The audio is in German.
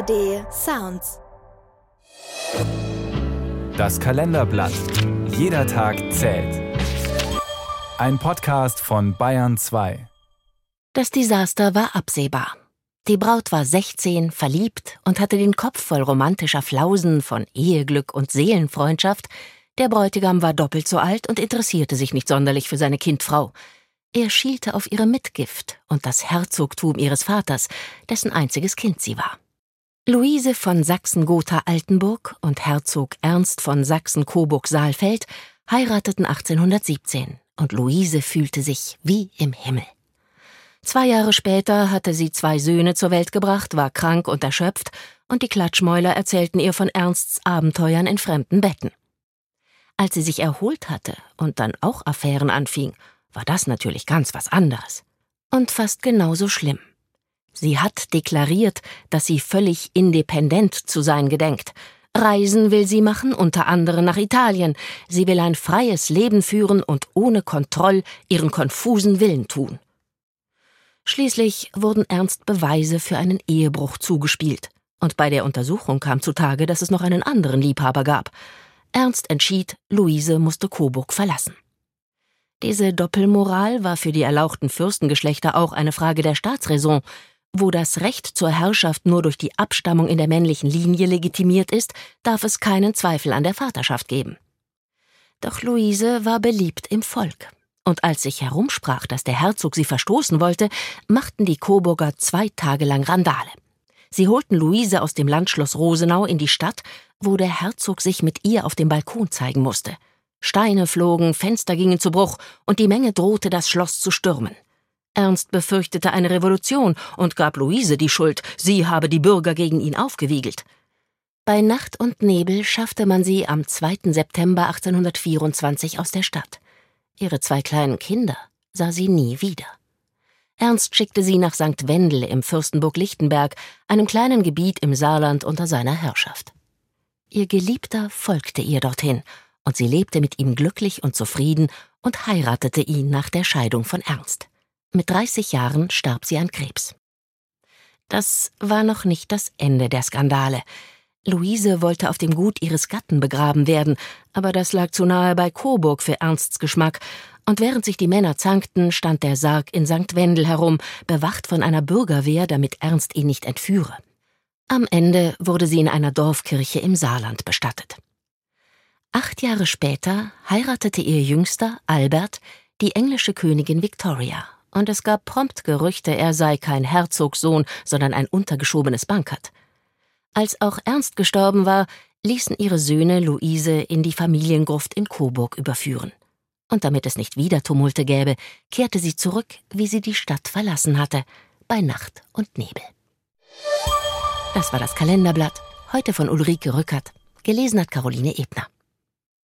ARD Sounds. Das Kalenderblatt. Jeder Tag zählt. Ein Podcast von Bayern 2. Das Desaster war absehbar. Die Braut war 16, verliebt und hatte den Kopf voll romantischer Flausen von Eheglück und Seelenfreundschaft. Der Bräutigam war doppelt so alt und interessierte sich nicht sonderlich für seine Kindfrau. Er schielte auf ihre Mitgift und das Herzogtum ihres Vaters, dessen einziges Kind sie war. Luise von Sachsen-Gotha-Altenburg und Herzog Ernst von Sachsen-Coburg-Saalfeld heirateten 1817 und Luise fühlte sich wie im Himmel. 2 Jahre später hatte sie 2 Söhne zur Welt gebracht, war krank und erschöpft und die Klatschmäuler erzählten ihr von Ernsts Abenteuern in fremden Betten. Als sie sich erholt hatte und dann auch Affären anfing, war das natürlich ganz was anderes. Und fast genauso schlimm. Sie hat deklariert, dass sie völlig independent zu sein gedenkt. Reisen will sie machen, unter anderem nach Italien. Sie will ein freies Leben führen und ohne Kontroll ihren konfusen Willen tun. Schließlich wurden Ernst Beweise für einen Ehebruch zugespielt. Und bei der Untersuchung kam zutage, dass es noch einen anderen Liebhaber gab. Ernst entschied, Luise musste Coburg verlassen. Diese Doppelmoral war für die erlauchten Fürstengeschlechter auch eine Frage der Staatsräson. Wo das Recht zur Herrschaft nur durch die Abstammung in der männlichen Linie legitimiert ist, darf es keinen Zweifel an der Vaterschaft geben. Doch Luise war beliebt im Volk. Und als sich herumsprach, dass der Herzog sie verstoßen wollte, machten die Coburger 2 Tage lang Randale. Sie holten Luise aus dem Landschloss Rosenau in die Stadt, wo der Herzog sich mit ihr auf dem Balkon zeigen musste. Steine flogen, Fenster gingen zu Bruch und die Menge drohte, das Schloss zu stürmen. Ernst befürchtete eine Revolution und gab Luise die Schuld, sie habe die Bürger gegen ihn aufgewiegelt. Bei Nacht und Nebel schaffte man sie am 2. September 1824 aus der Stadt. Ihre 2 kleinen Kinder sah sie nie wieder. Ernst schickte sie nach St. Wendel im Fürstenburg Lichtenberg, einem kleinen Gebiet im Saarland unter seiner Herrschaft. Ihr Geliebter folgte ihr dorthin, und sie lebte mit ihm glücklich und zufrieden und heiratete ihn nach der Scheidung von Ernst. Mit 30 Jahren starb sie an Krebs. Das war noch nicht das Ende der Skandale. Luise wollte auf dem Gut ihres Gatten begraben werden, aber das lag zu nahe bei Coburg für Ernsts Geschmack, und während sich die Männer zankten, stand der Sarg in St. Wendel herum, bewacht von einer Bürgerwehr, damit Ernst ihn nicht entführe. Am Ende wurde sie in einer Dorfkirche im Saarland bestattet. 8 Jahre später heiratete ihr Jüngster, Albert, die englische Königin Victoria, und es gab prompt Gerüchte, er sei kein Herzogssohn, sondern ein untergeschobenes Bankert. Als auch Ernst gestorben war, ließen ihre Söhne Luise in die Familiengruft in Coburg überführen. Und damit es nicht wieder Tumulte gäbe, kehrte sie zurück, wie sie die Stadt verlassen hatte, bei Nacht und Nebel. Das war das Kalenderblatt, heute von Ulrike Rückert, gelesen hat Caroline Ebner.